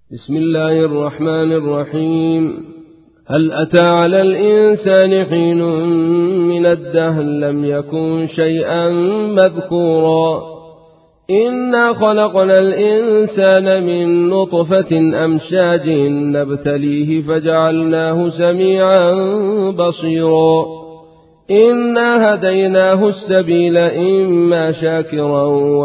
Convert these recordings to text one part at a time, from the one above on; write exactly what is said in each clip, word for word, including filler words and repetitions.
بسم الله الرحمن الرحيم. هل أتى على الإنسان حين من الدهر لم يكن شيئا مذكورا إنا خلقنا الإنسان من نطفة أمشاج نبتليه فجعلناه سميعا بصيرا إنا هديناه السبيل إما شاكرا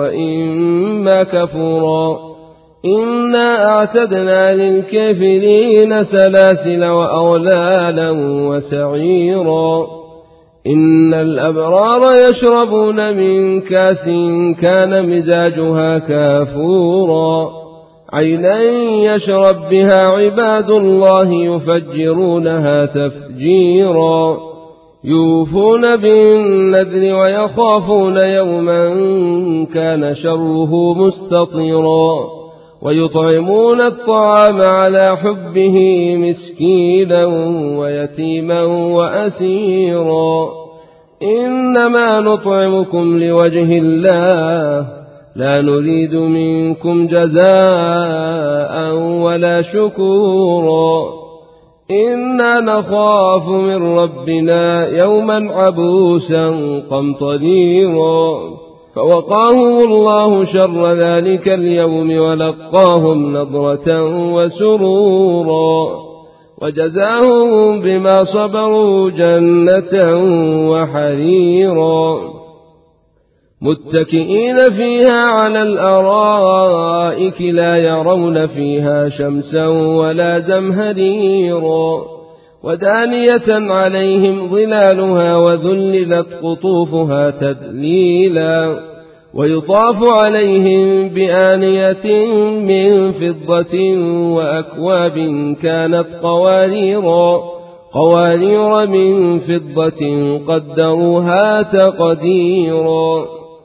وإما كفورا إنا أعتدنا للكافرين سلاسل وأغلالا وسعيرا إن الأبرار يشربون من كاس كان مزاجها كافورا عينا يشرب بها عباد الله يفجرونها تفجيرا يوفون بالنذر ويخافون يوما كان شره مستطيرا ويطعمون الطعام على حبه مسكينا ويتيما وأسيرا إنما نطعمكم لوجه الله لا نريد منكم جزاء ولا شكورا إنا نخاف من ربنا يوما عبوسا قمطريرا فوقاهم الله شر ذلك اليوم ولقاهم نضرة وسرورا وجزاهم بما صبروا جنة وحريرا متكئين فيها على الأرائك لا يرون فيها شمسا ولا زمهريرا ودانية عليهم ظلالها وذللت قطوفها تذليلا ويطاف عليهم بآنية من فضة وأكواب كانت قواريرا قوارير من فضة قدروها تقديرا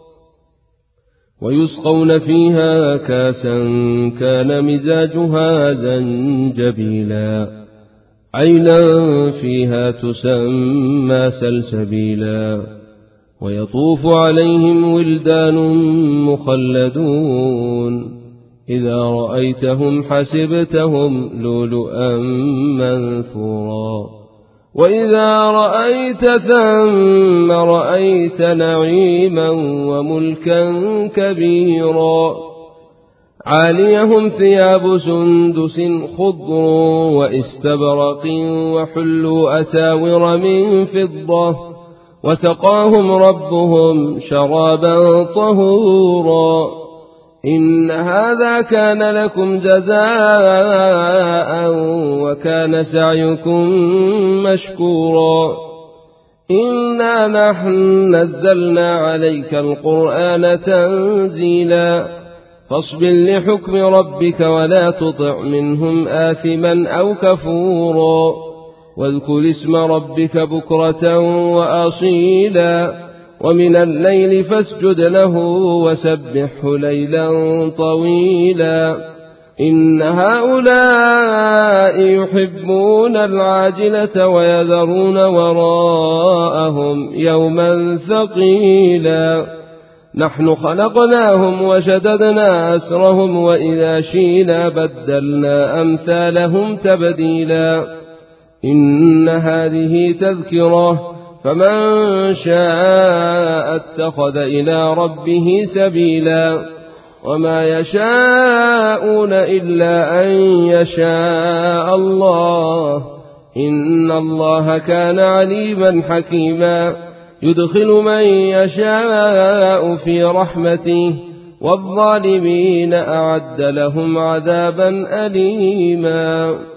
ويسقون فيها كاسا كان مزاجها زنجبيلا عينا فيها تسمى سلسبيلا ويطوف عليهم ولدان مخلدون إذا رأيتهم حسبتهم لؤلؤا منثورا وإذا رأيت ثم رأيت نعيما وملكا كبيرا عاليهم ثياب سندس خضر واستبرق وحلوا أساور من فضة وسقاهم ربهم شرابا طهورا إن هذا كان لكم جزاء وكان سعيكم مشكورا إنا نحن نزلنا عليك القرآن تنزيلا فاصبر لحكم ربك ولا تطع منهم آثما أو كفورا واذكر اسم ربك بكرة وأصيلا ومن الليل فاسجد له وسبحه ليلا طويلا إن هؤلاء يحبون العاجلة ويذرون وراءهم يوما ثقيلا نحن خلقناهم وشددنا أسرهم وإذا شينا بدلنا أمثالهم تبديلا إن هذه تذكرة فمن شاء اتخذ إلى ربه سبيلا وما يشاءون إلا أن يشاء الله إن الله كان عليما حكيما يدخل من يشاء في رحمته والظالمين أعد لهم عذابا أليما.